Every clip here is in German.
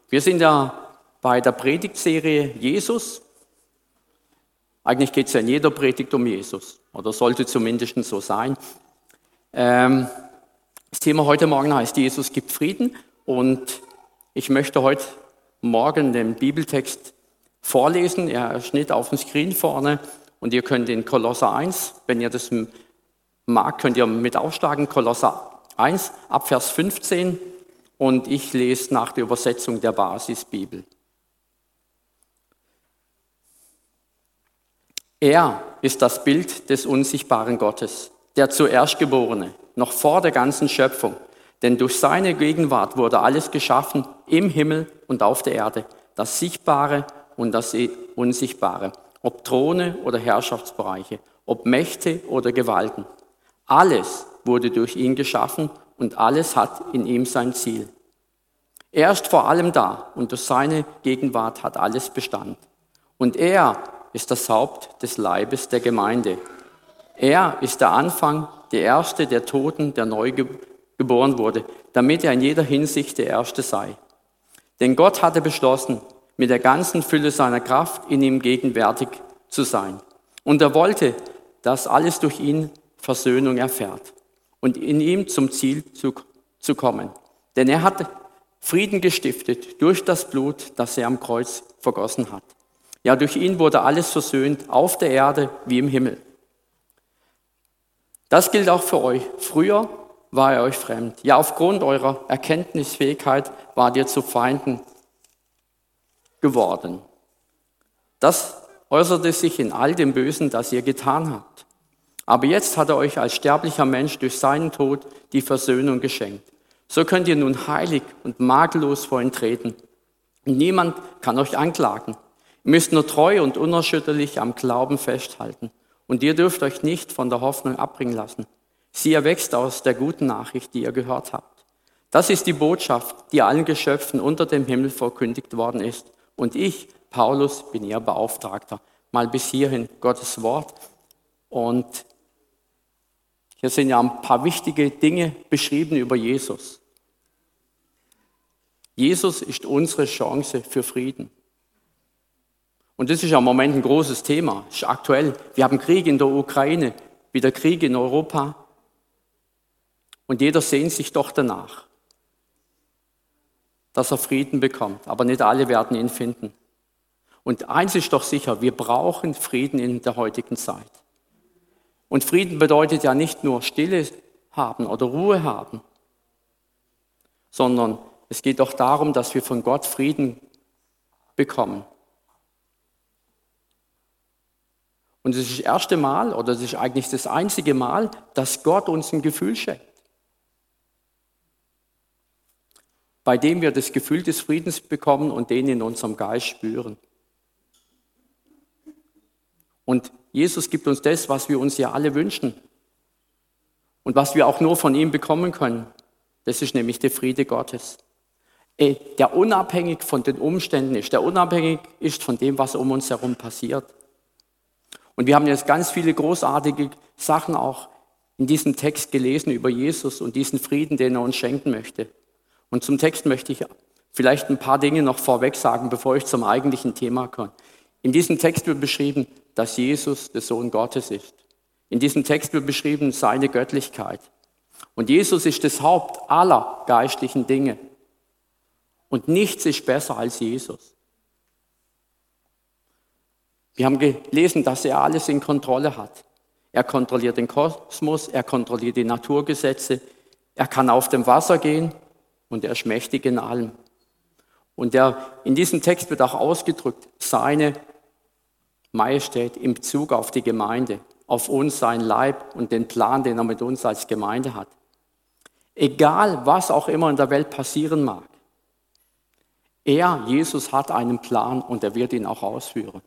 Wir sind ja bei der Predigtserie Jesus. Eigentlich geht es ja in jeder Predigt um Jesus, oder sollte zumindest so sein. Das Thema heute Morgen heißt Jesus gibt Frieden, und ich möchte heute Morgen den Bibeltext vorlesen. Er steht auf dem Screen vorne und ihr könnt in Kolosser 1, wenn ihr das mag, könnt ihr mit aufschlagen, Kolosser 1 ab Vers 15, und ich lese nach der Übersetzung der Basisbibel. Er ist das Bild des unsichtbaren Gottes, der Zuerstgeborene, noch vor der ganzen Schöpfung. Denn durch seine Gegenwart wurde alles geschaffen, im Himmel und auf der Erde, das Sichtbare und das Unsichtbare, ob Throne oder Herrschaftsbereiche, ob Mächte oder Gewalten. Alles wurde durch ihn geschaffen und alles hat in ihm sein Ziel. Er ist vor allem da und durch seine Gegenwart hat alles Bestand. Und er ist das Haupt des Leibes der Gemeinde. Er ist der Anfang, der Erste der Toten, der neu geboren wurde, damit er in jeder Hinsicht der Erste sei. Denn Gott hatte beschlossen, mit der ganzen Fülle seiner Kraft in ihm gegenwärtig zu sein. Und er wollte, dass alles durch ihn Versöhnung erfährt und in ihm zum Ziel zu kommen. Denn er hat Frieden gestiftet durch das Blut, das er am Kreuz vergossen hat. Ja, durch ihn wurde alles versöhnt, auf der Erde wie im Himmel. Das gilt auch für euch. Früher war er euch fremd. Ja, aufgrund eurer Erkenntnisfähigkeit wart ihr zu Feinden geworden. Das äußerte sich in all dem Bösen, das ihr getan habt. Aber jetzt hat er euch als sterblicher Mensch durch seinen Tod die Versöhnung geschenkt. So könnt ihr nun heilig und makellos vor ihn treten. Und niemand kann euch anklagen. Ihr müsst nur treu und unerschütterlich am Glauben festhalten. Und ihr dürft euch nicht von der Hoffnung abbringen lassen. Sie erwächst aus der guten Nachricht, die ihr gehört habt. Das ist die Botschaft, die allen Geschöpfen unter dem Himmel verkündigt worden ist. Und ich, Paulus, bin ihr Beauftragter. Mal bis hierhin Gottes Wort. Und hier sind ja ein paar wichtige Dinge beschrieben über Jesus. Jesus ist unsere Chance für Frieden. Und das ist ja im Moment ein großes Thema, ist aktuell. Wir haben Krieg in der Ukraine, wieder Krieg in Europa. Und jeder sehnt sich doch danach, dass er Frieden bekommt. Aber nicht alle werden ihn finden. Und eins ist doch sicher, wir brauchen Frieden in der heutigen Zeit. Und Frieden bedeutet ja nicht nur Stille haben oder Ruhe haben, sondern es geht doch darum, dass wir von Gott Frieden bekommen. Und es ist das erste Mal, oder es ist eigentlich das einzige Mal, dass Gott uns ein Gefühl schenkt, bei dem wir das Gefühl des Friedens bekommen und den in unserem Geist spüren. Und Jesus gibt uns das, was wir uns ja alle wünschen und was wir auch nur von ihm bekommen können. Das ist nämlich der Friede Gottes, der unabhängig von den Umständen ist, der unabhängig ist von dem, was um uns herum passiert. Und wir haben jetzt ganz viele großartige Sachen auch in diesem Text gelesen über Jesus und diesen Frieden, den er uns schenken möchte. Und zum Text möchte ich vielleicht ein paar Dinge noch vorweg sagen, bevor ich zum eigentlichen Thema komme. In diesem Text wird beschrieben, dass Jesus der Sohn Gottes ist. In diesem Text wird beschrieben seine Göttlichkeit. Und Jesus ist das Haupt aller geistlichen Dinge. Und nichts ist besser als Jesus. Wir haben gelesen, dass er alles in Kontrolle hat. Er kontrolliert den Kosmos, er kontrolliert die Naturgesetze, er kann auf dem Wasser gehen und er ist mächtig in allem. Und in diesem Text wird auch ausgedrückt, seine Majestät in Bezug auf die Gemeinde, auf uns, sein Leib und den Plan, den er mit uns als Gemeinde hat. Egal, was auch immer in der Welt passieren mag, Jesus, hat einen Plan und er wird ihn auch ausführen.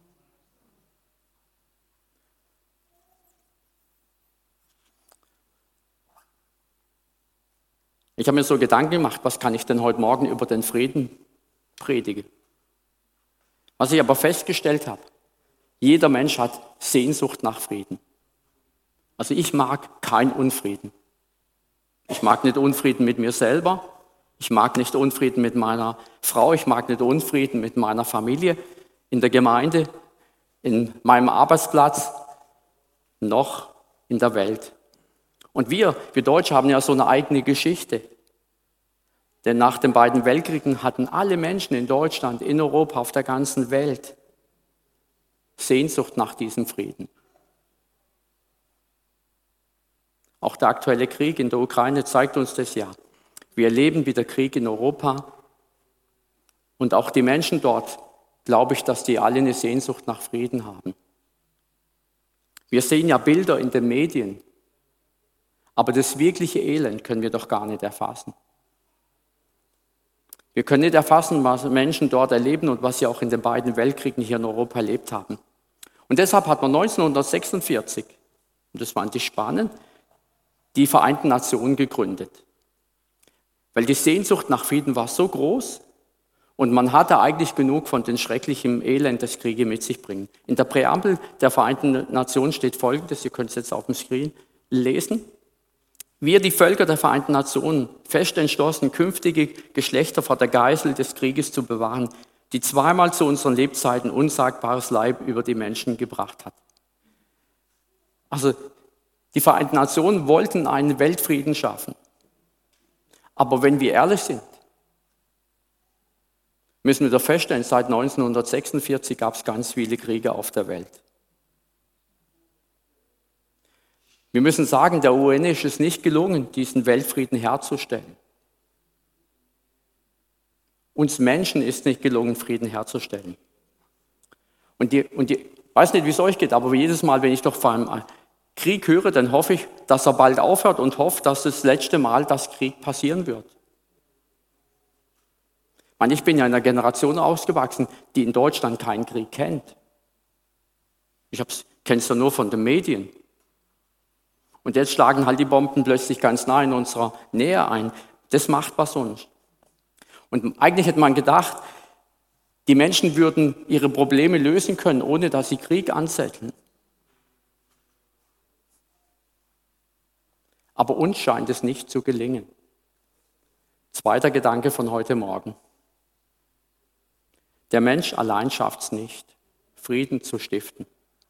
Ich habe mir so Gedanken gemacht, was kann ich denn heute Morgen über den Frieden predigen? Was ich aber festgestellt habe, jeder Mensch hat Sehnsucht nach Frieden. Also ich mag keinen Unfrieden. Ich mag nicht Unfrieden mit mir selber. Ich mag nicht Unfrieden mit meiner Frau, ich mag nicht Unfrieden mit meiner Familie, in der Gemeinde, in meinem Arbeitsplatz, noch in der Welt. Und wir Deutsche haben ja so eine eigene Geschichte. Denn nach den beiden Weltkriegen hatten alle Menschen in Deutschland, in Europa, auf der ganzen Welt Sehnsucht nach diesem Frieden. Auch der aktuelle Krieg in der Ukraine zeigt uns das ja. Wir erleben wieder Krieg in Europa. Und auch die Menschen dort, glaube ich, dass die alle eine Sehnsucht nach Frieden haben. Wir sehen ja Bilder in den Medien, aber das wirkliche Elend können wir doch gar nicht erfassen. Wir können nicht erfassen, was Menschen dort erleben und was sie auch in den beiden Weltkriegen hier in Europa erlebt haben. Und deshalb hat man 1946, und das fand ich spannend, die Vereinten Nationen gegründet. Weil die Sehnsucht nach Frieden war so groß und man hatte eigentlich genug von den schrecklichen Elend, das Kriege mit sich bringen. In der Präambel der Vereinten Nationen steht Folgendes, ihr könnt es jetzt auf dem Screen lesen. Wir, die Völker der Vereinten Nationen, fest entschlossen, künftige Geschlechter vor der Geißel des Krieges zu bewahren, die zweimal zu unseren Lebzeiten unsagbares Leid über die Menschen gebracht hat. Also die Vereinten Nationen wollten einen Weltfrieden schaffen. Aber wenn wir ehrlich sind, müssen wir doch feststellen, seit 1946 gab es ganz viele Kriege auf der Welt. Wir müssen sagen, der UN ist es nicht gelungen, diesen Weltfrieden herzustellen. Uns Menschen ist nicht gelungen, Frieden herzustellen. Und ich weiß nicht, wie es euch geht, aber jedes Mal, wenn ich doch vor einem Krieg höre, dann hoffe ich, dass er bald aufhört und hoffe, dass das letzte Mal das Krieg passieren wird. Ich bin ja in einer Generation ausgewachsen, die in Deutschland keinen Krieg kennt. Ich kenne es ja nur von den Medien. Und jetzt schlagen halt die Bomben plötzlich ganz nah in unserer Nähe ein. Das macht was uns. Und eigentlich hätte man gedacht, die Menschen würden ihre Probleme lösen können, ohne dass sie Krieg anzetteln. Aber uns scheint es nicht zu gelingen. Zweiter Gedanke von heute Morgen. Der Mensch allein schafft es nicht, Frieden zu stiften.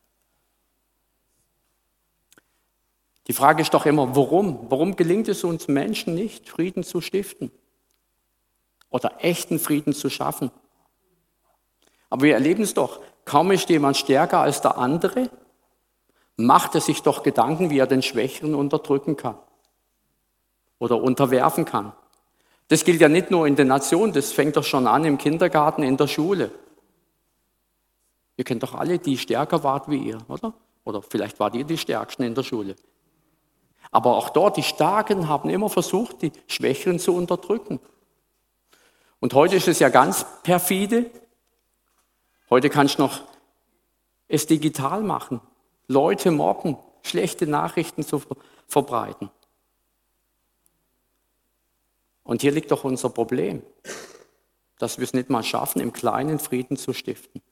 Die Frage ist doch immer, warum? Warum gelingt es uns Menschen nicht, Frieden zu stiften? Oder echten Frieden zu schaffen? Aber wir erleben es doch, kaum ist jemand stärker als der andere, macht er sich doch Gedanken, wie er den Schwächeren unterdrücken kann oder unterwerfen kann. Das gilt ja nicht nur in den Nationen, das fängt doch schon an im Kindergarten, in der Schule. Ihr kennt doch alle, die stärker wart wie ihr, oder? Oder vielleicht wart ihr die Stärksten in der Schule. Aber auch dort, die Starken haben immer versucht, die Schwächeren zu unterdrücken. Und heute ist es ja ganz perfide. Heute kannst du noch es digital machen. Leute mobben, schlechte Nachrichten zu verbreiten. Und hier liegt doch unser Problem, dass wir es nicht mal schaffen, im Kleinen Frieden zu stiften.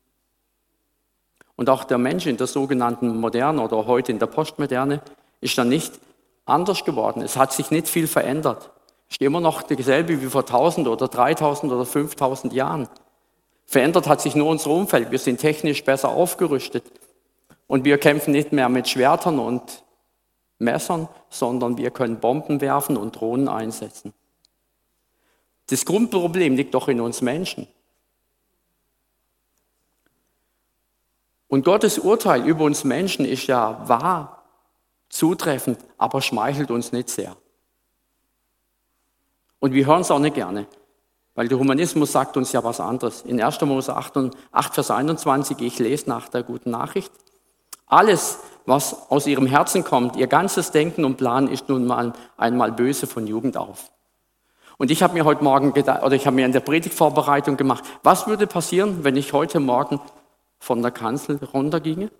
Und auch der Mensch in der sogenannten Moderne oder heute in der Postmoderne ist dann nicht anders geworden. Es hat sich nicht viel verändert. Es ist immer noch dasselbe wie vor 1000 oder 3000 oder 5000 Jahren. Verändert hat sich nur unser Umfeld. Wir sind technisch besser aufgerüstet. Und wir kämpfen nicht mehr mit Schwertern und Messern, sondern wir können Bomben werfen und Drohnen einsetzen. Das Grundproblem liegt doch in uns Menschen. Und Gottes Urteil über uns Menschen ist ja wahr, zutreffend, aber schmeichelt uns nicht sehr. Und wir hören es auch nicht gerne, weil der Humanismus sagt uns ja was anderes. In 1. Mose 8, Vers 21, ich lese nach der guten Nachricht, alles, was aus ihrem Herzen kommt, ihr ganzes Denken und Planen ist nun mal einmal böse von Jugend auf. Und ich habe mir heute Morgen gedacht, oder ich habe mir in der Predigtvorbereitung gemacht, was würde passieren, wenn ich heute Morgen von der Kanzel runterginge?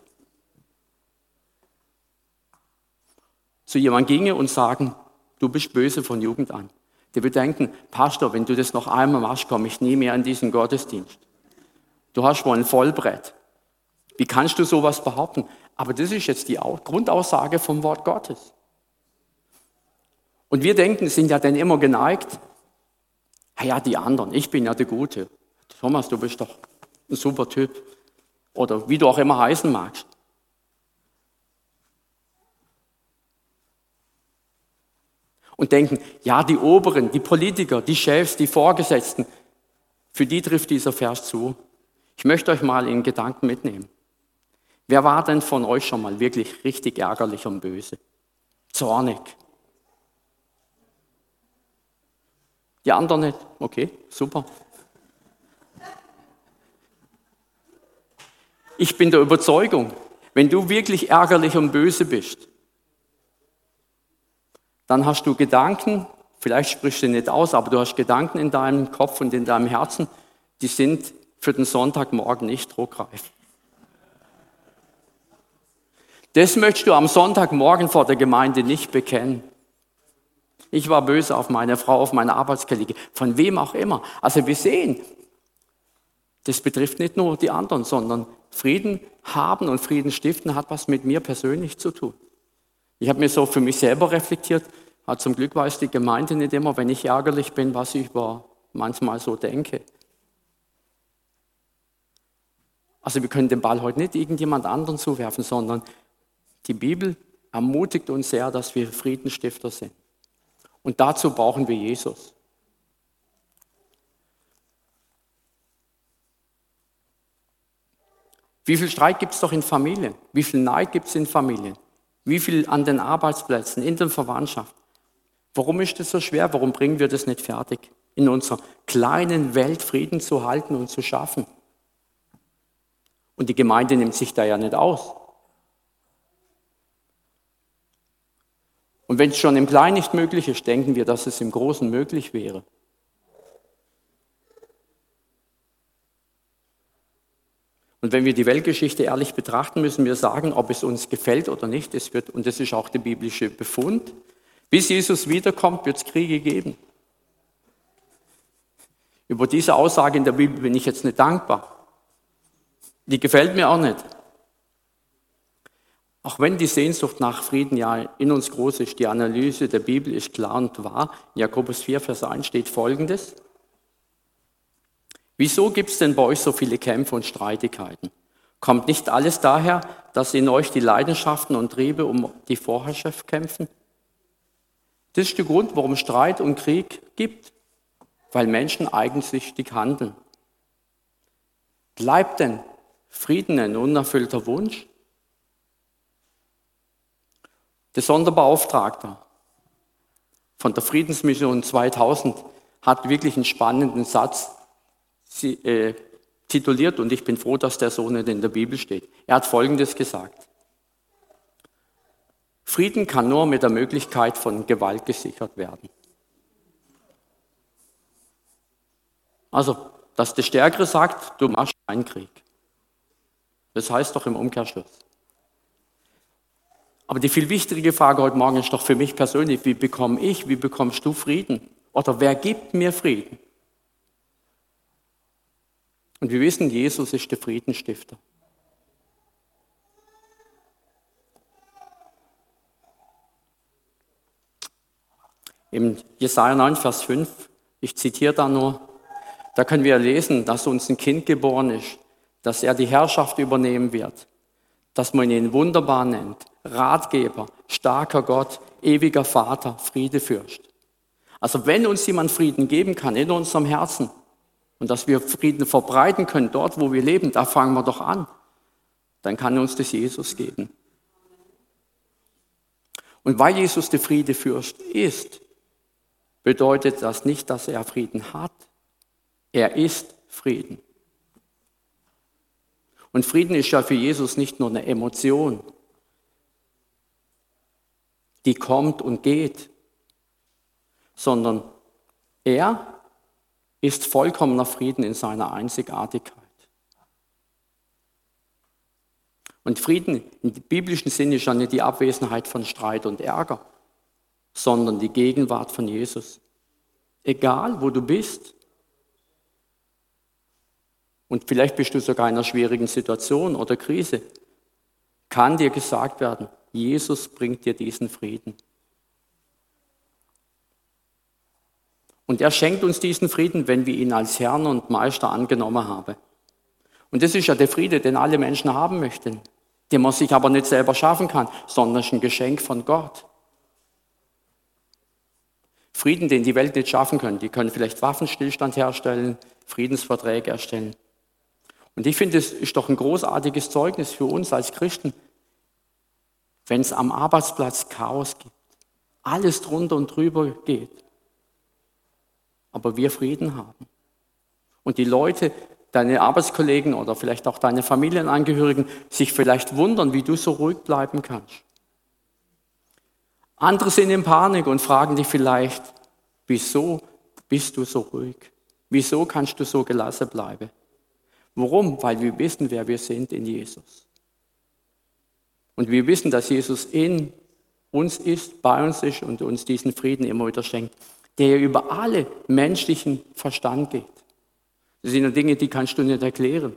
Zu jemandem ginge und sagen, du bist böse von Jugend an. Der würde denken, Pastor, wenn du das noch einmal machst, komme ich nie mehr in diesen Gottesdienst. Du hast wohl ein Vollbrett. Wie kannst du sowas behaupten? Aber das ist jetzt die Grundaussage vom Wort Gottes. Und wir denken, sind ja dann immer geneigt, Ja, die anderen, ich bin ja der Gute. Thomas, du bist doch ein super Typ. Oder wie du auch immer heißen magst. Und denken, ja, die Oberen, die Politiker, die Chefs, die Vorgesetzten, für die trifft dieser Vers zu. Ich möchte euch mal in Gedanken mitnehmen. Wer war denn von euch schon mal wirklich richtig ärgerlich und böse? Zornig? Die anderen nicht? Okay, super. Ich bin der Überzeugung, wenn du wirklich ärgerlich und böse bist, dann hast du Gedanken, vielleicht sprichst du nicht aus, aber du hast Gedanken in deinem Kopf und in deinem Herzen, die sind für den Sonntagmorgen nicht druckreif. Das möchtest du am Sonntagmorgen vor der Gemeinde nicht bekennen. Ich war böse auf meine Frau, auf meine Arbeitskollege, von wem auch immer. Also wir sehen, das betrifft nicht nur die anderen, sondern Frieden haben und Frieden stiften hat was mit mir persönlich zu tun. Ich habe mir so für mich selber reflektiert, zum Glück weiß die Gemeinde nicht immer, wenn ich ärgerlich bin, was ich manchmal so denke. Also wir können den Ball heute nicht irgendjemand anderen zuwerfen, sondern die Bibel ermutigt uns sehr, dass wir Friedensstifter sind. Und dazu brauchen wir Jesus. Wie viel Streit gibt es doch in Familien? Wie viel Neid gibt es in Familien? Wie viel an den Arbeitsplätzen, in der Verwandtschaft? Warum ist das so schwer? Warum bringen wir das nicht fertig, in unserer kleinen Welt Frieden zu halten und zu schaffen? Und die Gemeinde nimmt sich da ja nicht aus. Und wenn es schon im Kleinen nicht möglich ist, denken wir, dass es im Großen möglich wäre. Und wenn wir die Weltgeschichte ehrlich betrachten, müssen wir sagen, ob es uns gefällt oder nicht. Und das ist auch der biblische Befund. Bis Jesus wiederkommt, wird es Kriege geben. Über diese Aussage in der Bibel bin ich jetzt nicht dankbar. Die gefällt mir auch nicht. Auch wenn die Sehnsucht nach Frieden ja in uns groß ist, die Analyse der Bibel ist klar und wahr. In Jakobus 4, Vers 1 steht Folgendes. Wieso gibt es denn bei euch so viele Kämpfe und Streitigkeiten? Kommt nicht alles daher, dass in euch die Leidenschaften und Triebe um die Vorherrschaft kämpfen? Das ist der Grund, warum es Streit und Krieg gibt, weil Menschen eigensüchtig handeln. Bleibt denn Frieden ein unerfüllter Wunsch? Der Sonderbeauftragte von der Friedensmission 2000 hat wirklich einen spannenden Satz tituliert und ich bin froh, dass der so nicht in der Bibel steht. Er hat Folgendes gesagt. Frieden kann nur mit der Möglichkeit von Gewalt gesichert werden. Also, dass der Stärkere sagt, du machst keinen Krieg. Das heißt doch im Umkehrschluss. Aber die viel wichtigere Frage heute Morgen ist doch für mich persönlich, wie bekommst du Frieden? Oder wer gibt mir Frieden? Und wir wissen, Jesus ist der Friedensstifter. Im Jesaja 9, Vers 5, ich zitiere da nur, da können wir lesen, dass uns ein Kind geboren ist, dass er die Herrschaft übernehmen wird, dass man ihn wunderbar nennt, Ratgeber, starker Gott, ewiger Vater, Friedefürst. Also wenn uns jemand Frieden geben kann in unserem Herzen und dass wir Frieden verbreiten können dort, wo wir leben, da fangen wir doch an. Dann kann uns das Jesus geben. Und weil Jesus der Friedefürst ist, bedeutet das nicht, dass er Frieden hat. Er ist Frieden. Und Frieden ist ja für Jesus nicht nur eine Emotion, die kommt und geht, sondern er ist vollkommener Frieden in seiner Einzigartigkeit. Und Frieden im biblischen Sinne ist ja nicht die Abwesenheit von Streit und Ärger, sondern die Gegenwart von Jesus. Egal, wo du bist, und vielleicht bist du sogar in einer schwierigen Situation oder Krise, kann dir gesagt werden, Jesus bringt dir diesen Frieden. Und er schenkt uns diesen Frieden, wenn wir ihn als Herrn und Meister angenommen haben. Und das ist ja der Friede, den alle Menschen haben möchten, den man sich aber nicht selber schaffen kann, sondern ist ein Geschenk von Gott. Frieden, den die Welt nicht schaffen kann. Die können vielleicht Waffenstillstand herstellen, Friedensverträge erstellen. Und ich finde, es ist doch ein großartiges Zeugnis für uns als Christen, wenn es am Arbeitsplatz Chaos gibt, alles drunter und drüber geht, aber wir Frieden haben. Und die Leute, deine Arbeitskollegen oder vielleicht auch deine Familienangehörigen, sich vielleicht wundern, wie du so ruhig bleiben kannst. Andere sind in Panik und fragen dich vielleicht, wieso bist du so ruhig? Wieso kannst du so gelassen bleiben? Warum? Weil wir wissen, wer wir sind in Jesus. Und wir wissen, dass Jesus in uns ist, bei uns ist und uns diesen Frieden immer wieder schenkt, der über alle menschlichen Verstand geht. Das sind ja Dinge, die kannst du nicht erklären.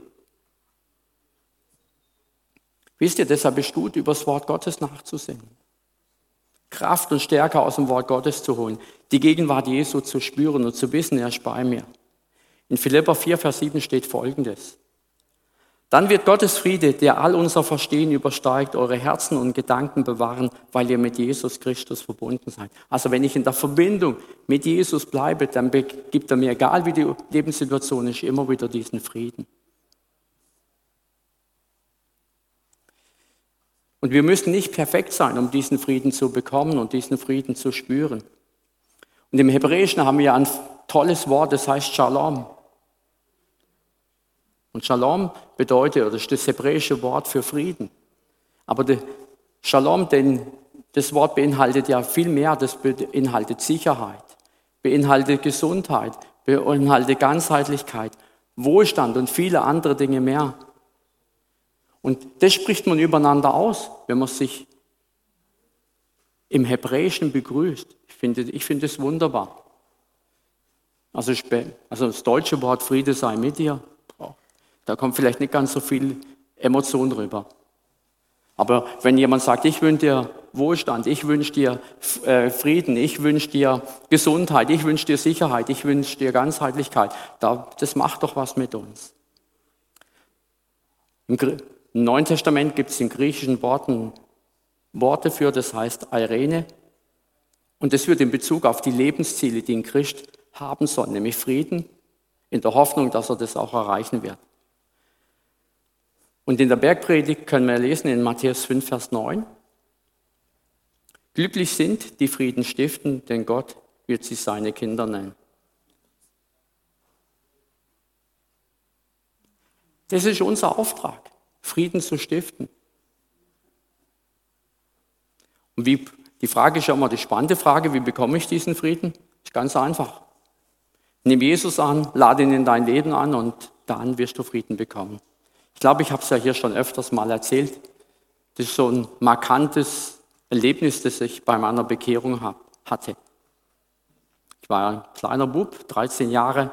Wisst ihr, deshalb ist gut, über das Wort Gottes nachzusinnen. Kraft und Stärke aus dem Wort Gottes zu holen, die Gegenwart Jesu zu spüren und zu wissen, er ist bei mir. In Philipper 4, Vers 7 steht Folgendes. Dann wird Gottes Friede, der all unser Verstehen übersteigt, eure Herzen und Gedanken bewahren, weil ihr mit Jesus Christus verbunden seid. Also wenn ich in der Verbindung mit Jesus bleibe, dann gibt er mir, egal wie die Lebenssituation ist, immer wieder diesen Frieden. Und wir müssen nicht perfekt sein, um diesen Frieden zu bekommen und diesen Frieden zu spüren. Und im Hebräischen haben wir ein tolles Wort, das heißt Shalom. Und Shalom bedeutet, oder ist das hebräische Wort für Frieden. Aber Shalom, denn das Wort beinhaltet ja viel mehr. Das beinhaltet Sicherheit, beinhaltet Gesundheit, beinhaltet Ganzheitlichkeit, Wohlstand und viele andere Dinge mehr. Und das spricht man übereinander aus, wenn man sich im Hebräischen begrüßt. Ich finde es wunderbar. Also das deutsche Wort Friede sei mit dir. Da kommt vielleicht nicht ganz so viel Emotion rüber. Aber wenn jemand sagt, ich wünsche dir Wohlstand, ich wünsche dir Frieden, ich wünsche dir Gesundheit, ich wünsche dir Sicherheit, ich wünsche dir Ganzheitlichkeit, das macht doch was mit uns. Im Neuen Testament gibt es in griechischen Worten Worte für, das heißt Eirene. Und das wird in Bezug auf die Lebensziele, die ein Christ haben soll, nämlich Frieden, in der Hoffnung, dass er das auch erreichen wird. Und in der Bergpredigt können wir lesen in Matthäus 5, Vers 9, glücklich sind, die Frieden stiften, denn Gott wird sie seine Kinder nennen. Das ist unser Auftrag, Frieden zu stiften. Und die Frage ist ja immer die spannende Frage, wie bekomme ich diesen Frieden? Ist ganz einfach. Nimm Jesus an, lade ihn in dein Leben an und dann wirst du Frieden bekommen. Ich glaube, ich habe es ja hier schon öfters mal erzählt. Das ist so ein markantes Erlebnis, das ich bei meiner Bekehrung hatte. Ich war ein kleiner Bub, 13 Jahre.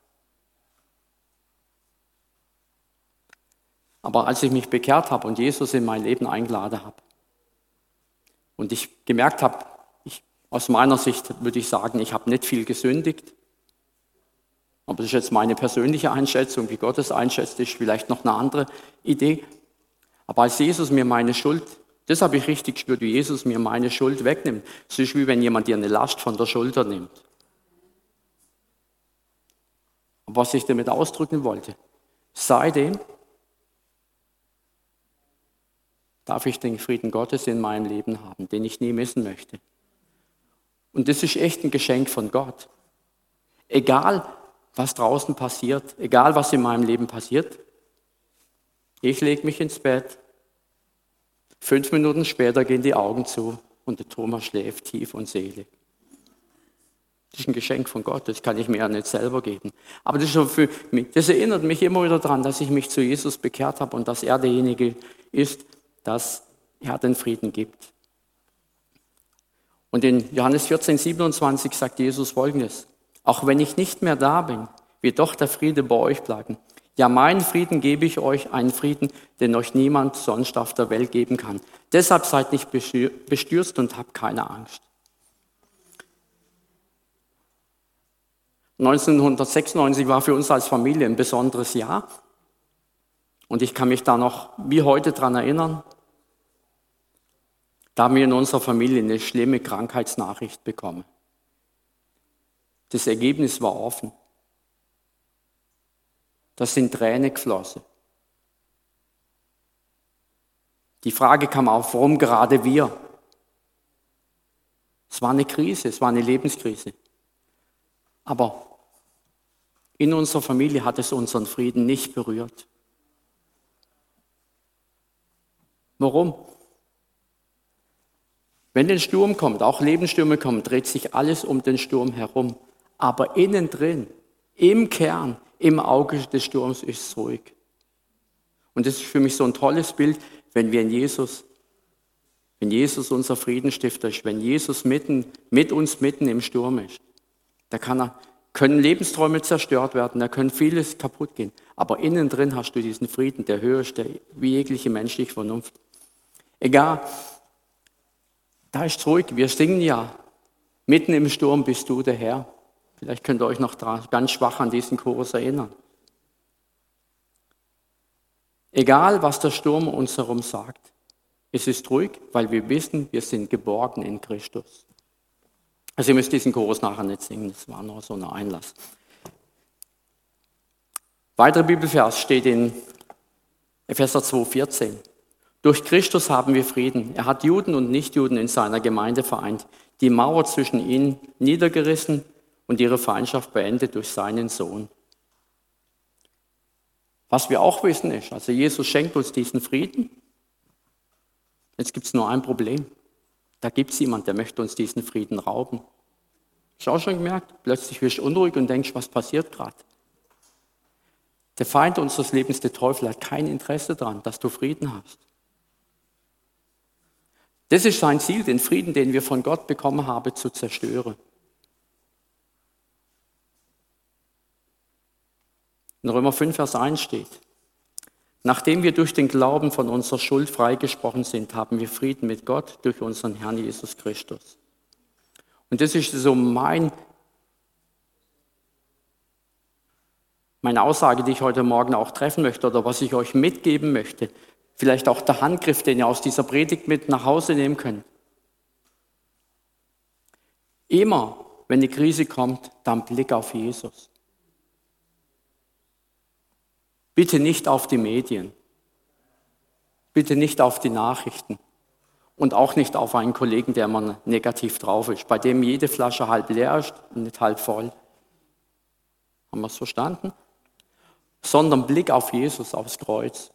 Aber als ich mich bekehrt habe und Jesus in mein Leben eingeladen habe und ich gemerkt habe, aus meiner Sicht würde ich sagen, ich habe nicht viel gesündigt. Aber das ist jetzt meine persönliche Einschätzung, wie Gott es einschätzt, ist vielleicht noch eine andere Idee. Aber als Jesus mir meine Schuld, das habe ich richtig gespürt, wie Jesus mir meine Schuld wegnimmt. Es ist wie wenn jemand dir eine Last von der Schulter nimmt. Aber was ich damit ausdrücken wollte, seitdem darf ich den Frieden Gottes in meinem Leben haben, den ich nie missen möchte. Und das ist echt ein Geschenk von Gott. Egal, was draußen passiert, egal was in meinem Leben passiert. Ich lege mich ins Bett, 5 Minuten später gehen die Augen zu und der Thomas schläft tief und selig. Das ist ein Geschenk von Gott, das kann ich mir ja nicht selber geben. Aber das erinnert mich immer wieder daran, dass ich mich zu Jesus bekehrt habe und dass er derjenige ist, dass er den Frieden gibt. Und in Johannes 14, 27 sagt Jesus Folgendes: Auch wenn ich nicht mehr da bin, wird doch der Friede bei euch bleiben. Ja, meinen Frieden gebe ich euch, einen Frieden, den euch niemand sonst auf der Welt geben kann. Deshalb seid nicht bestürzt und habt keine Angst. 1996 war für uns als Familie ein besonderes Jahr. Und ich kann mich da noch wie heute dran erinnern. Da haben wir in unserer Familie eine schlimme Krankheitsnachricht bekommen. Das Ergebnis war offen. Da sind Tränen geflossen. Die Frage kam auf, warum gerade wir? Es war eine Krise, es war eine Lebenskrise. Aber in unserer Familie hat es unseren Frieden nicht berührt. Warum? Wenn ein Sturm kommt, auch Lebensstürme kommen, dreht sich alles um den Sturm herum. Aber innen drin, im Kern, im Auge des Sturms ist es ruhig. Und das ist für mich so ein tolles Bild, wenn Jesus unser Friedensstifter ist, wenn Jesus mit uns mitten im Sturm ist. Da können Lebensträume zerstört werden, da können vieles kaputt gehen. Aber innen drin hast du diesen Frieden, der höher ist, wie jegliche menschliche Vernunft. Egal, da ist es ruhig. Wir singen ja, mitten im Sturm bist du der Herr. Vielleicht könnt ihr euch noch ganz schwach an diesen Chorus erinnern. Egal, was der Sturm uns herum sagt, es ist ruhig, weil wir wissen, wir sind geborgen in Christus. Also ihr müsst diesen Chorus nachher nicht singen, das war nur so ein Einlass. Weiterer Bibelvers steht in Epheser 2,14. Durch Christus haben wir Frieden. Er hat Juden und Nichtjuden in seiner Gemeinde vereint, die Mauer zwischen ihnen niedergerissen und ihre Feindschaft beendet durch seinen Sohn. Was wir auch wissen ist, also Jesus schenkt uns diesen Frieden. Jetzt gibt es nur ein Problem. Da gibt es jemand, der möchte uns diesen Frieden rauben. Hast du auch schon gemerkt? Plötzlich wirst du unruhig und denkst, was passiert gerade? Der Feind unseres Lebens, der Teufel, hat kein Interesse daran, dass du Frieden hast. Das ist sein Ziel, den Frieden, den wir von Gott bekommen haben, zu zerstören. In Römer 5, Vers 1 steht: Nachdem wir durch den Glauben von unserer Schuld freigesprochen sind, haben wir Frieden mit Gott durch unseren Herrn Jesus Christus. Und das ist so meine Aussage, die ich heute Morgen auch treffen möchte oder was ich euch mitgeben möchte. Vielleicht auch der Handgriff, den ihr aus dieser Predigt mit nach Hause nehmen könnt. Immer, wenn die Krise kommt, dann Blick auf Jesus. Bitte nicht auf die Medien. Bitte nicht auf die Nachrichten. Und auch nicht auf einen Kollegen, der immer negativ drauf ist, bei dem jede Flasche halb leer ist und nicht halb voll. Haben wir es verstanden? Sondern Blick auf Jesus, aufs Kreuz.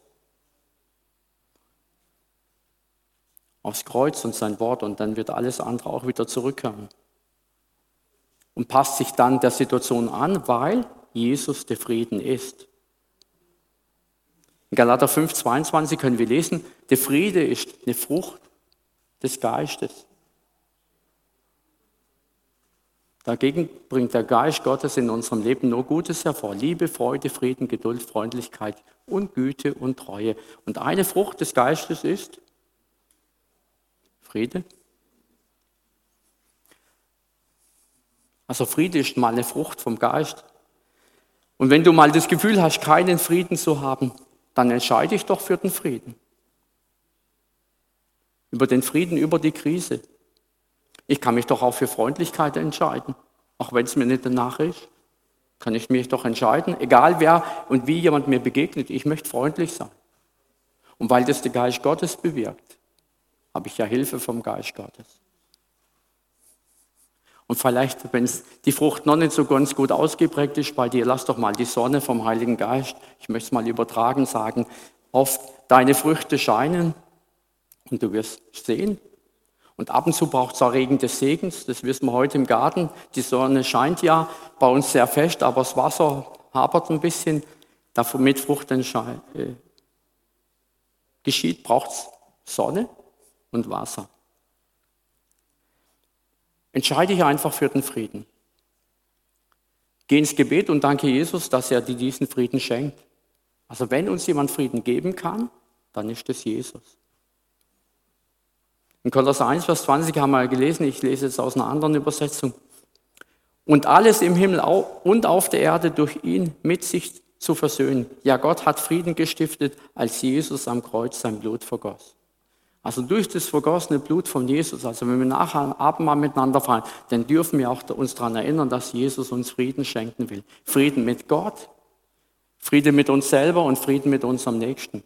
Aufs Kreuz und sein Wort, und dann wird alles andere auch wieder zurückkommen. Und passt sich dann der Situation an, weil Jesus der Frieden ist. In Galater 5, 22 können wir lesen, der Friede ist eine Frucht des Geistes. Dagegen bringt der Geist Gottes in unserem Leben nur Gutes hervor. Liebe, Freude, Frieden, Geduld, Freundlichkeit und Güte und Treue. Und eine Frucht des Geistes ist Friede. Also Friede ist mal eine Frucht vom Geist. Und wenn du mal das Gefühl hast, keinen Frieden zu haben, dann entscheide dich doch für den Frieden. Über den Frieden, über die Krise. Ich kann mich doch auch für Freundlichkeit entscheiden. Auch wenn es mir nicht danach ist, kann ich mich doch entscheiden. Egal wer und wie jemand mir begegnet, ich möchte freundlich sein. Und weil das der Geist Gottes bewirkt, habe ich ja Hilfe vom Geist Gottes. Und vielleicht, wenn die Frucht noch nicht so ganz gut ausgeprägt ist bei dir, lass doch mal die Sonne vom Heiligen Geist, ich möchte es mal übertragen sagen, auf deine Früchte scheinen und du wirst sehen. Und ab und zu braucht es auch Regen des Segens, das wissen wir heute im Garten. Die Sonne scheint ja bei uns sehr fest, aber das Wasser hapert ein bisschen. Damit Frucht geschieht, braucht es Sonne und Wasser. Entscheide dich einfach für den Frieden. Geh ins Gebet und danke Jesus, dass er dir diesen Frieden schenkt. Also wenn uns jemand Frieden geben kann, dann ist es Jesus. In Kolosser 1, Vers 20 haben wir gelesen, ich lese es aus einer anderen Übersetzung. und alles im Himmel und auf der Erde durch ihn mit sich zu versöhnen. Ja, Gott hat Frieden gestiftet, als Jesus am Kreuz sein Blut vergoss. Also durch das vergossene Blut von Jesus, also wenn wir nachher am Abendmahl miteinander feiern, dann dürfen wir auch uns daran erinnern, dass Jesus uns Frieden schenken will. Frieden mit Gott, Frieden mit uns selber und Frieden mit unserem Nächsten.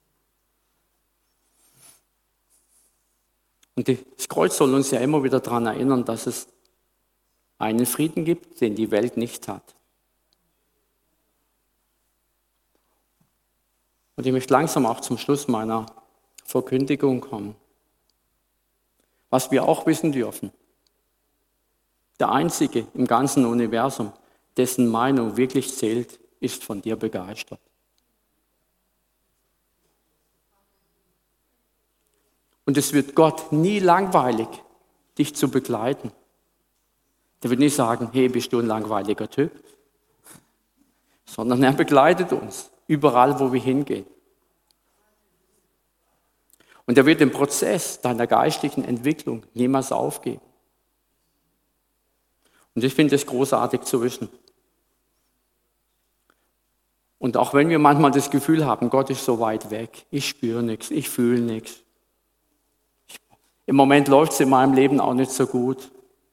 Und das Kreuz soll uns ja immer wieder daran erinnern, dass es einen Frieden gibt, den die Welt nicht hat. Und ich möchte langsam auch zum Schluss meiner Verkündigung kommen. Was wir auch wissen dürfen: Der Einzige im ganzen Universum, dessen Meinung wirklich zählt, ist von dir begeistert. Und es wird Gott nie langweilig, dich zu begleiten. Der wird nicht sagen, hey, bist du ein langweiliger Typ? Sondern er begleitet uns überall, wo wir hingehen. Und er wird den Prozess deiner geistlichen Entwicklung niemals aufgeben. Und ich finde es großartig zu wissen. Und auch wenn wir manchmal das Gefühl haben, Gott ist so weit weg, ich spüre nichts, ich fühle nichts. Im Moment läuft es in meinem Leben auch nicht so gut.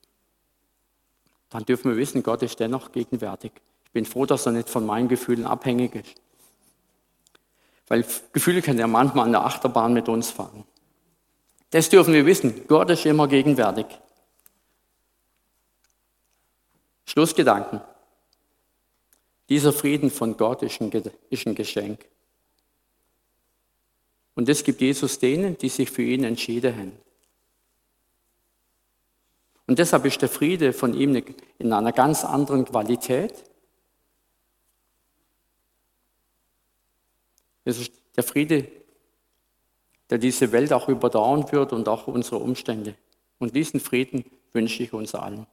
Dann dürfen wir wissen, Gott ist dennoch gegenwärtig. Ich bin froh, dass er nicht von meinen Gefühlen abhängig ist. Weil Gefühle können ja manchmal an der Achterbahn mit uns fahren. Das dürfen wir wissen, Gott ist immer gegenwärtig. Schlussgedanken. Dieser Frieden von Gott ist ein Geschenk. Und das gibt Jesus denen, die sich für ihn entschieden haben. Und deshalb ist der Friede von ihm in einer ganz anderen Qualität. Es ist der Friede, der diese Welt auch überdauern wird und auch unsere Umstände. Und diesen Frieden wünsche ich uns allen.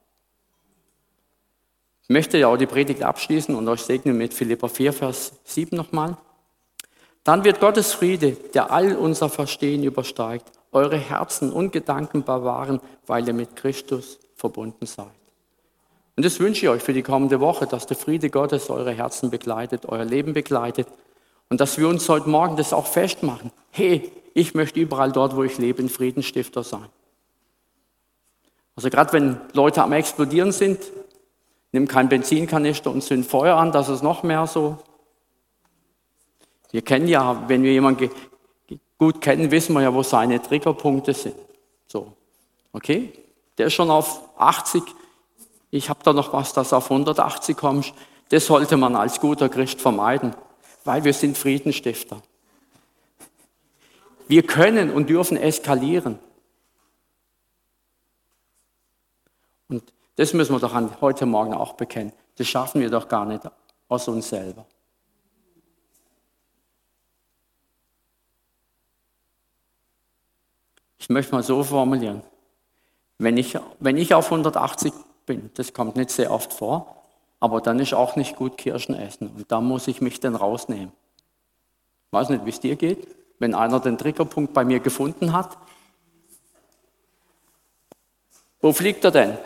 Ich möchte ja auch die Predigt abschließen und euch segnen mit Philipper 4, Vers 7 nochmal. Dann wird Gottes Friede, der all unser Verstehen übersteigt, eure Herzen und Gedanken bewahren, weil ihr mit Christus verbunden seid. Und das wünsche ich euch für die kommende Woche, dass der Friede Gottes eure Herzen begleitet, euer Leben begleitet und dass wir uns heute Morgen das auch festmachen. Hey, ich möchte überall dort, wo ich lebe, ein Friedensstifter sein. Also gerade wenn Leute am Explodieren sind, nimm keinen Benzinkanister und zünd Feuer an, das ist noch mehr so. Wir kennen ja, wenn wir jemanden gut kennen, wissen wir ja, wo seine Triggerpunkte sind. So, okay, der ist schon auf 80. Ich habe da noch was, das auf 180 kommt. Das sollte man als guter Christ vermeiden, weil wir sind Friedensstifter. Wir können und dürfen eskalieren. Und das müssen wir doch heute Morgen auch bekennen. Das schaffen wir doch gar nicht aus uns selber. Ich möchte mal so formulieren. Wenn ich auf 180 bin, das kommt nicht sehr oft vor, aber dann ist auch nicht gut Kirschen essen. Und da muss ich mich dann rausnehmen. Ich weiß nicht, wie es dir geht. Wenn einer den Triggerpunkt bei mir gefunden hat, wo fliegt er denn?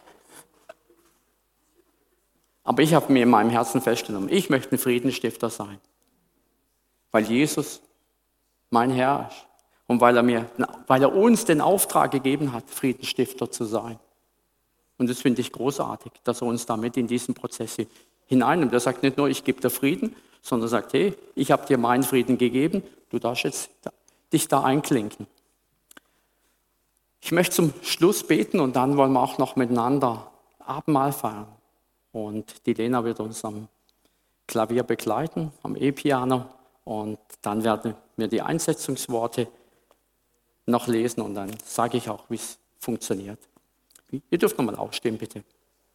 Aber ich habe mir in meinem Herzen festgenommen, ich möchte ein Friedensstifter sein, weil Jesus mein Herr ist und weil er uns den Auftrag gegeben hat, Friedensstifter zu sein. Und das finde ich großartig, dass er uns damit in diesen Prozess hineinnimmt. Er sagt nicht nur, ich gebe dir Frieden, sondern sagt, hey, ich habe dir meinen Frieden gegeben, du darfst jetzt dich da einklinken. Ich möchte zum Schluss beten und dann wollen wir auch noch miteinander Abendmahl feiern. Und die Lena wird uns am Klavier begleiten, am E-Piano. Und dann werden wir die Einsetzungsworte noch lesen und dann sage ich auch, wie es funktioniert. Ihr dürft nochmal aufstehen, bitte.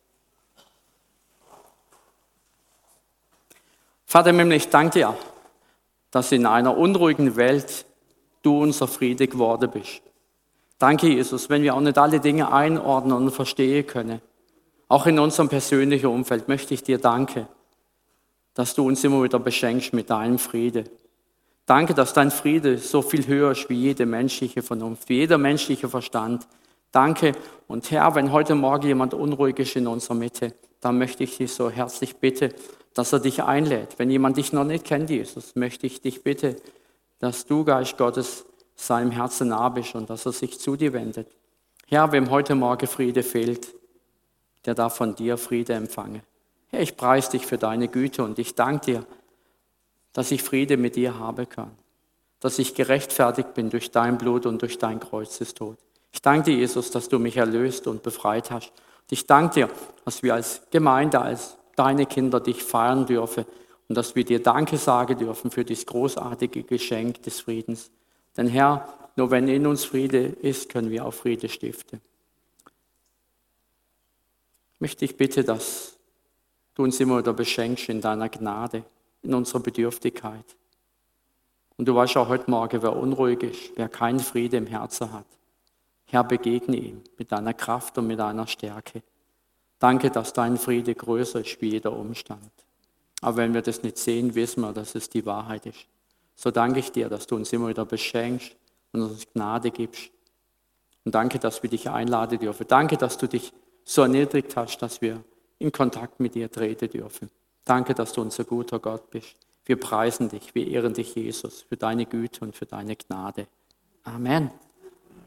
Vater im Himmel, ich danke dir, dass in einer unruhigen Welt du unser Friede geworden bist. Danke, Jesus, wenn wir auch nicht alle Dinge einordnen und verstehen können. Auch in unserem persönlichen Umfeld möchte ich dir danken, dass du uns immer wieder beschenkst mit deinem Friede. Danke, dass dein Friede so viel höher ist wie jede menschliche Vernunft, wie jeder menschliche Verstand. Danke. Und Herr, wenn heute Morgen jemand unruhig ist in unserer Mitte, dann möchte ich dich so herzlich bitten, dass er dich einlädt. Wenn jemand dich noch nicht kennt, Jesus, möchte ich dich bitten, dass du, Geist Gottes, seinem Herzen nah bist und dass er sich zu dir wendet. Herr, wem heute Morgen Friede fehlt, der darf von dir Friede empfangen. Herr, ich preise dich für deine Güte und ich danke dir, dass ich Friede mit dir haben kann. Dass ich gerechtfertigt bin durch dein Blut und durch dein Kreuzestod. Ich danke dir, Jesus, dass du mich erlöst und befreit hast. Und ich danke dir, dass wir als Gemeinde, als deine Kinder dich feiern dürfen und dass wir dir Danke sagen dürfen für dieses großartige Geschenk des Friedens. Denn Herr, nur wenn in uns Friede ist, können wir auch Friede stiften. Ich möchte dich bitten, dass du uns immer wieder beschenkst in deiner Gnade, in unserer Bedürftigkeit. Und du weißt auch heute Morgen, wer unruhig ist, wer keinen Frieden im Herzen hat. Herr, begegne ihm mit deiner Kraft und mit deiner Stärke. Danke, dass dein Friede größer ist wie jeder Umstand. Aber wenn wir das nicht sehen, wissen wir, dass es die Wahrheit ist. So danke ich dir, dass du uns immer wieder beschenkst und uns Gnade gibst. Und danke, dass wir dich einladen dürfen. Danke, dass du dich so erniedrigt hast, dass wir in Kontakt mit dir treten dürfen. Danke, dass du unser guter Gott bist. Wir preisen dich, wir ehren dich, Jesus, für deine Güte und für deine Gnade. Amen.